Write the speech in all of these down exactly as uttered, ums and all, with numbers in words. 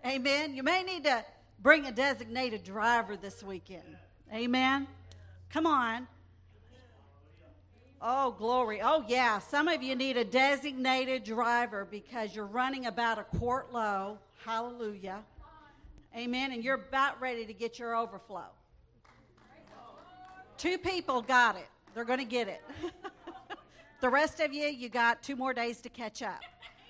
Amen. You may need to bring a designated driver this weekend. Amen. Come on. Oh, glory. Oh, yeah. Some of you need a designated driver because you're running about a quart low. Hallelujah. Amen. And you're about ready to get your overflow. Two people got it. They're going to get it. The rest of you, you got two more days to catch up.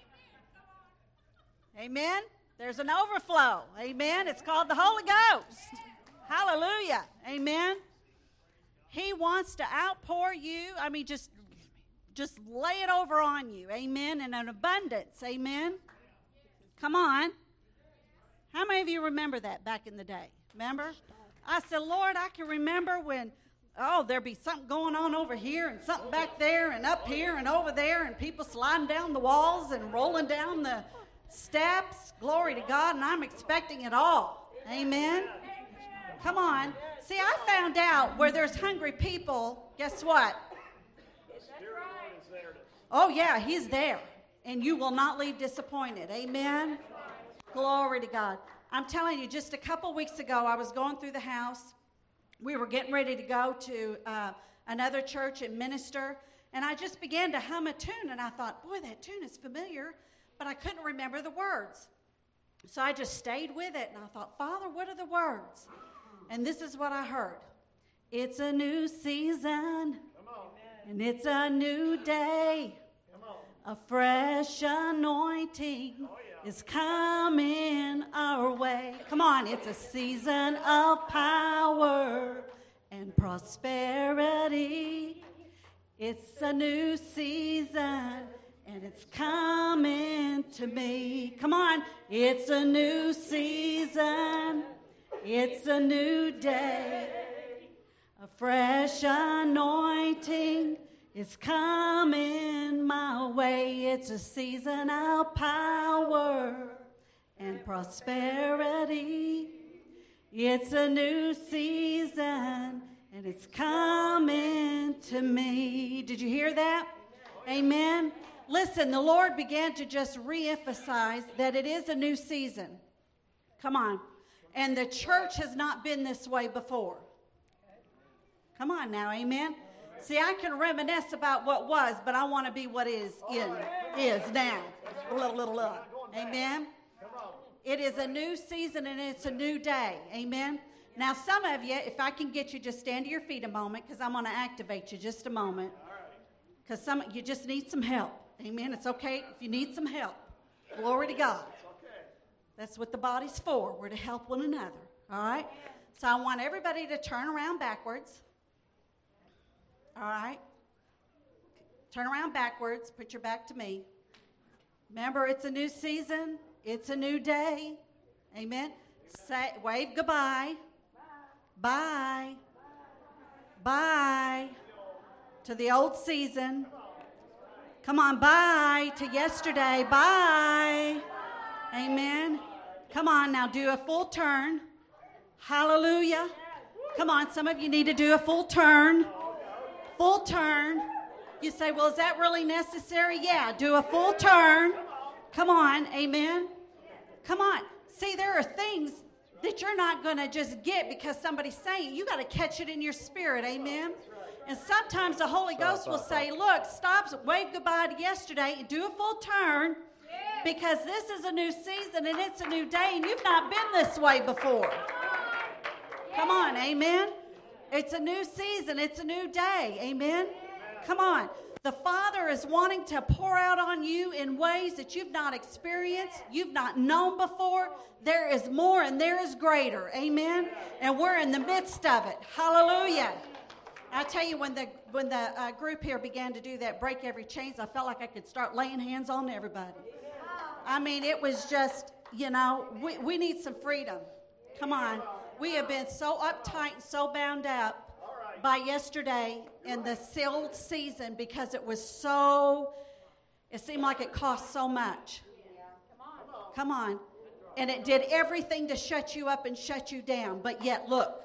Amen. There's an overflow. Amen. It's called the Holy Ghost. Hallelujah. Amen. He wants to outpour you. I mean, just, just lay it over on you. Amen. In an abundance. Amen. Come on. How many of you remember that back in the day? Remember? I said, Lord, I can remember when, oh, there'd be something going on over here and something back there and up here and over there and people sliding down the walls and rolling down the steps. Glory to God. And I'm expecting it all. Amen. Come on. See, I found out where there's hungry people, guess what? Oh, yeah, he's there. And you will not leave disappointed. Amen. Glory to God. I'm telling you, just a couple weeks ago, I was going through the house. We were getting ready to go to uh, another church and minister. And I just began to hum a tune. And I thought, boy, that tune is familiar. But I couldn't remember the words. So I just stayed with it. And I thought, Father, what are the words? And this is what I heard. It's a new season, and it's a new day. A fresh anointing is coming our way. Come on, it's a season of power and prosperity. It's a new season, and it's coming to me. Come on, it's a new season. It's a new day, a fresh anointing is coming my way. It's a season of power and prosperity. It's a new season and it's coming to me. Did you hear that? Amen. Listen, the Lord began to just re-emphasize that it is a new season. Come on. And the church has not been this way before. Come on now, amen? See, I can reminisce about what was, but I want to be what is in, is now. Little, little, little. Amen? It is a new season and it's a new day. Amen? Now, some of you, if I can get you, just stand to your feet a moment because I'm going to activate you just a moment. Because some you just need some help. Amen? It's okay if you need some help. Glory to God. That's what the body's for. We're to help one another. All right? So I want everybody to turn around backwards. All right? Turn around backwards. Put your back to me. Remember, it's a new season. It's a new day. Amen? Say, wave goodbye. Bye. Bye. Bye. To the old season. Come on, bye to yesterday. Bye. Amen. Come on now, do a full turn. Hallelujah. Come on, some of you need to do a full turn. Full turn. You say, well, is that really necessary? Yeah, do a full turn. Come on, amen. Come on. See, there are things that you're not going to just get because somebody's saying it. You got to catch it in your spirit, amen. And sometimes the Holy Ghost will say, look, stop, wave goodbye to yesterday and do a full turn. Because this is a new season and it's a new day and you've not been this way before. Come on, amen. It's a new season. It's a new day, amen. Come on. The Father is wanting to pour out on you in ways that you've not experienced, you've not known before. There is more and there is greater, amen. And we're in the midst of it. Hallelujah. I tell you, when the when the uh, group here began to do that, break every chains, I felt like I could start laying hands on everybody. I mean, it was just, you know, we, we need some freedom. Come on. We have been so uptight and so bound up by yesterday in the sealed season because it was so, it seemed like it cost so much. Come on. And it did everything to shut you up and shut you down. But yet, look.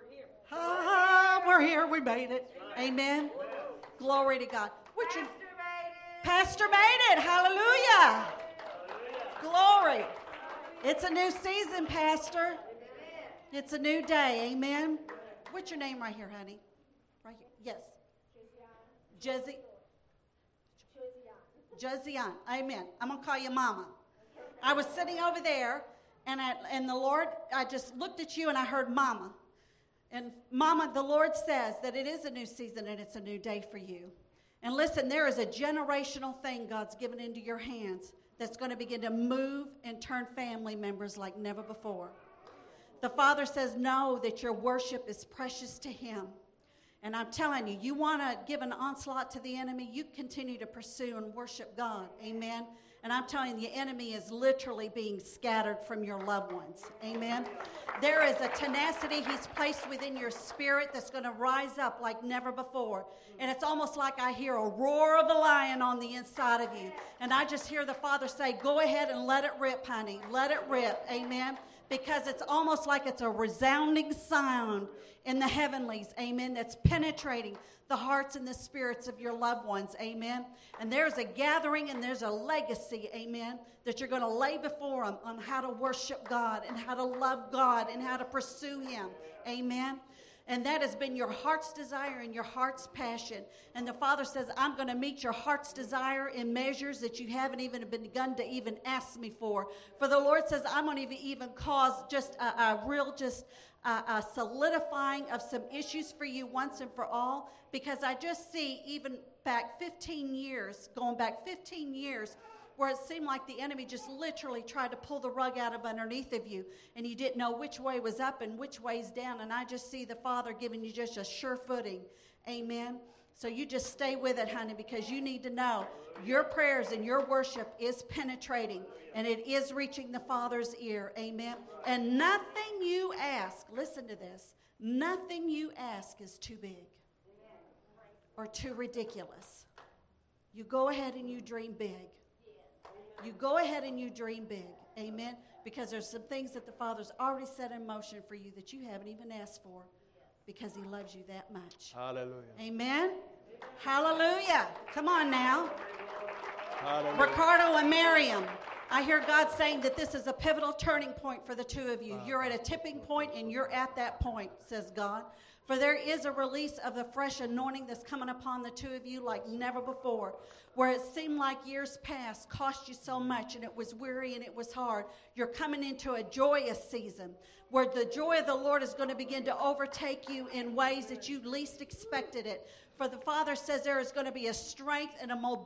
Ah, we're here. We made it. Amen. Glory to God. Which Pastor made it. Pastor made it. Hallelujah. Glory. It's a new season, Pastor. It's a new day. Amen. What's your name right here, honey? Right here. Yes. Jezzy. Jezzian. Amen. I'm going to call you Mama. I was sitting over there, and I, and the Lord, I just looked at you, and I heard Mama. And Mama, the Lord says that it is a new season, and it's a new day for you. And listen, there is a generational thing God's given into your hands that's going to begin to move and turn family members like never before. The Father says, know that your worship is precious to Him. And I'm telling you, you want to give an onslaught to the enemy, you continue to pursue and worship God. Amen. And I'm telling you, the enemy is literally being scattered from your loved ones. Amen. There is a tenacity He's placed within your spirit that's going to rise up like never before. And it's almost like I hear a roar of a lion on the inside of you. And I just hear the Father say, go ahead and let it rip, honey. Let it rip. Amen. Because it's almost like it's a resounding sound in the heavenlies, amen, that's penetrating the hearts and the spirits of your loved ones, amen. And there's a gathering and there's a legacy, amen, that you're going to lay before them on how to worship God and how to love God and how to pursue Him, amen. And that has been your heart's desire and your heart's passion. And the Father says, I'm going to meet your heart's desire in measures that you haven't even begun to even ask me for. For the Lord says, I'm going to even cause just a, a real just a, a solidifying of some issues for you once and for all. Because I just see even back fifteen years, going back fifteen years, where it seemed like the enemy just literally tried to pull the rug out of underneath of you, and you didn't know which way was up and which way's down. And I just see the Father giving you just a sure footing. Amen. So you just stay with it, honey, because you need to know your prayers and your worship is penetrating, and it is reaching the Father's ear. Amen. And nothing you ask, listen to this, nothing you ask is too big or too ridiculous. You go ahead and you dream big. You go ahead and you dream big. Amen. Because there's some things that the Father's already set in motion for you that you haven't even asked for, because He loves you that much. Hallelujah. Amen. Hallelujah. Come on now. Hallelujah. Ricardo and Miriam, I hear God saying that this is a pivotal turning point for the two of you. Wow. You're at a tipping point, and you're at that point, says God. For there is a release of the fresh anointing that's coming upon the two of you like never before. Where it seemed like years past cost you so much, and it was weary and it was hard. You're coming into a joyous season where the joy of the Lord is going to begin to overtake you in ways that you least expected it. For the Father says there is going to be a strength and a mobility